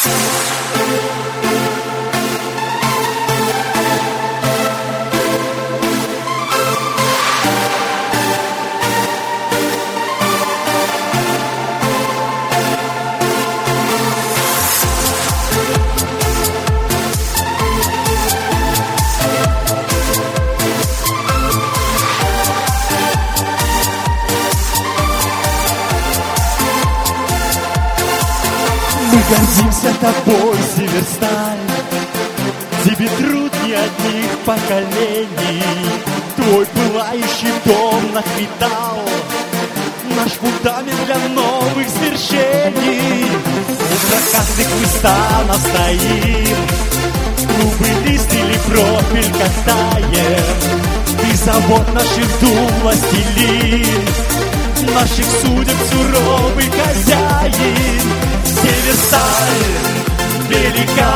Мы гордимся тобой, Северсталь. Тебе труд не одних поколений. Твой пылающий дом наш металл, наш фундамент для новых свершений. У прокатных выстанов стоим, грубый лист или профиль катаем. Ты завод наших дум, властелин, наших судеб суровый хозяин. Северсталь велика,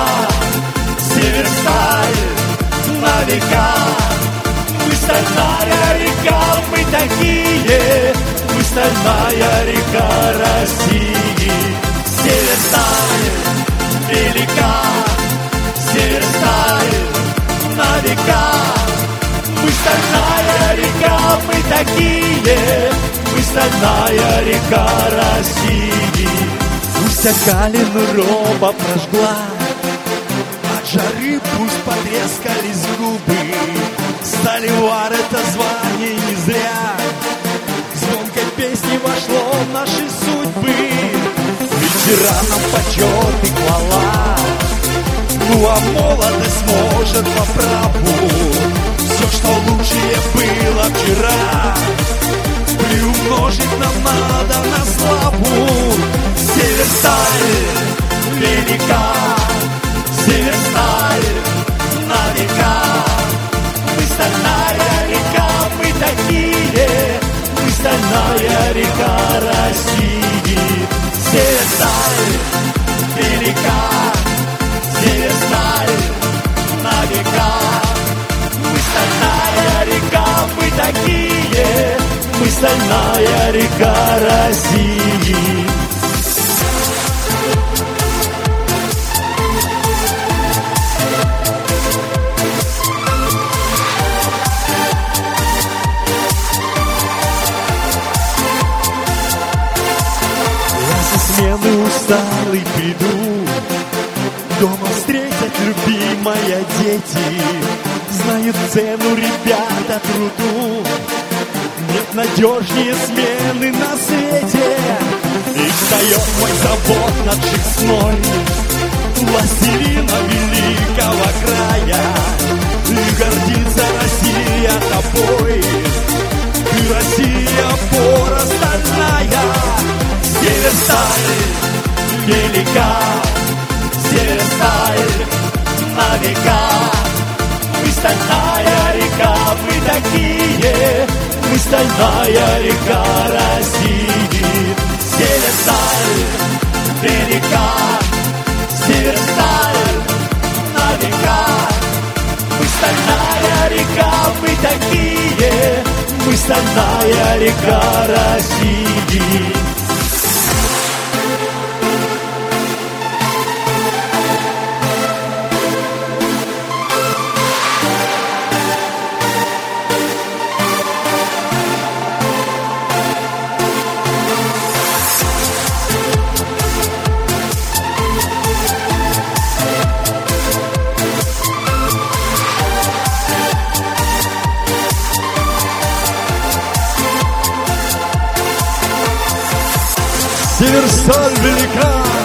Северсталь на века. Мы стальная река, мы такие, мы стальная река России. Северсталь велика, Северсталь на века. Мы стальная река, мы такие, мы стальная река России. Пусть огалину роба прожгла, от жары пусть потрескались губы. Сталевар — это звание не зря, звонкой песни вошло в наши судьбы. Ветеранам почет и хвала, ну а молодость может по праву все, что лучшее было вчера, приумножить нам надо на славу. Северсталь велика, Северсталь на века. Мы стальная река, мы такие, мы стальная река России. Северсталь велика, Северсталь на века. Мы стальная река, мы такие, мы стальная река России. Смены усталый приду, дома встретят любимая дети. Знают цену ребята труду, нет надежнее смены на свете. И встает мой завод над Честной, властелина великого края. И гордится Россия тобой, ты Россия опора стальная. Северсталь велика, Северсталь на века. Мы стальная река, мы такие, мы стальная река России. Северсталь велика, Северсталь на века. Мы стальная река, мы такие, мы стальная река России. Северсталь велика,